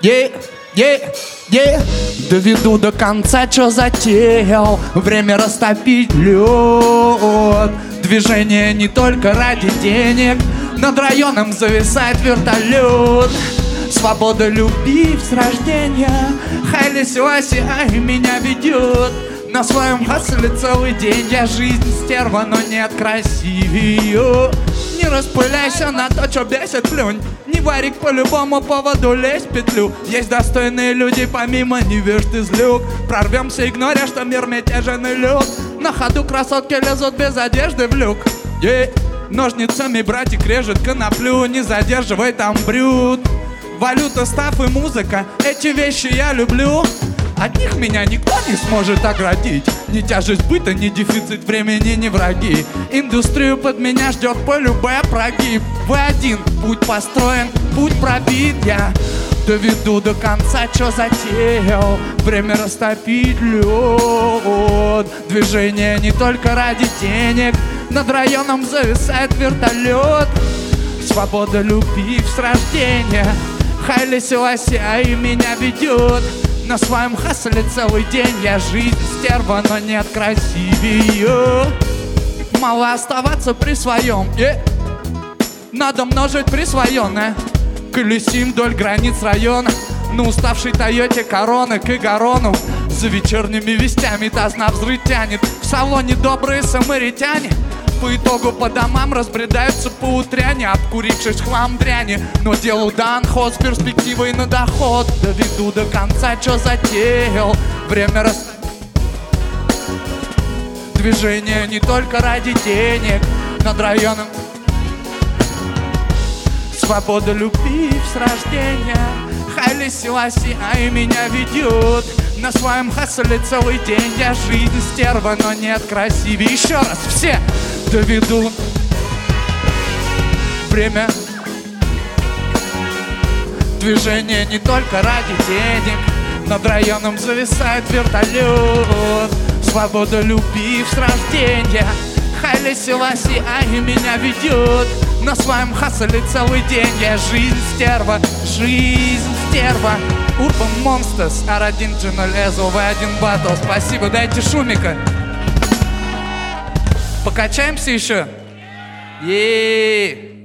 Доведу до конца, чё затеял. Время растопить лед. Движение не только ради денег. Над районом зависает вертолет. Свобода любви с рождения. Хайли Селаси, меня ведет. На своем хасле целый день. Я жизнь стерва, но нет красивее. Не распыляйся на то, что бесит, плюнь. Не варик по любому поводу лезь в петлю. Есть достойные люди, помимо невежд из люк. Прорвемся, игноря, что мир мятежен и лед. На ходу красотки лезут без одежды в люк. Ножницами братик режет коноплю. Не задерживай там брют. Валюта, став и музыка, эти вещи я люблю. От них меня никто не сможет оградить. Ни тяжесть быта, ни дефицит времени, ни враги. Индустрию под меня ждет полюбе прогиб. Вы один, путь построен, путь пробит. Я доведу до конца, чё затеял. Время растопить лед. Движение не только ради денег. Над районом зависает вертолет. Свобода любви с рождения. Хайли Селаси, меня ведет. На своем хасле целый день. Я жизнь стерва, но нет красивее. Мало оставаться при своем. Надо множить присвоенное. Колесим вдоль границ района. На уставшей Тойоте Короны к Игорону. За вечерними вестями таз на взрыв тянет. В салоне добрые самаритяне. По итогу по домам разбредаются по утряне, обкурившись хлам дряни. Но делу дан ход с перспективой на доход. Доведу до конца, чё затеял. Время Движение не только ради денег. Над районом свобода любви с рождения. Хайли Селаси, меня ведет. На своем хасле целый день. Я жизнь стерва, но нет красивее. Еще раз, все доведу. Время. Движение не только ради денег. Над районом зависает вертолет. Свобода любви с рождения. Хайли Селаси, меня ведет. На своем хасле целый день. Я жизнь стерва, жизнь стерва. Urban Monsters, R1 G0 V1 Battle. Спасибо, дайте шумика. Покачаемся еще?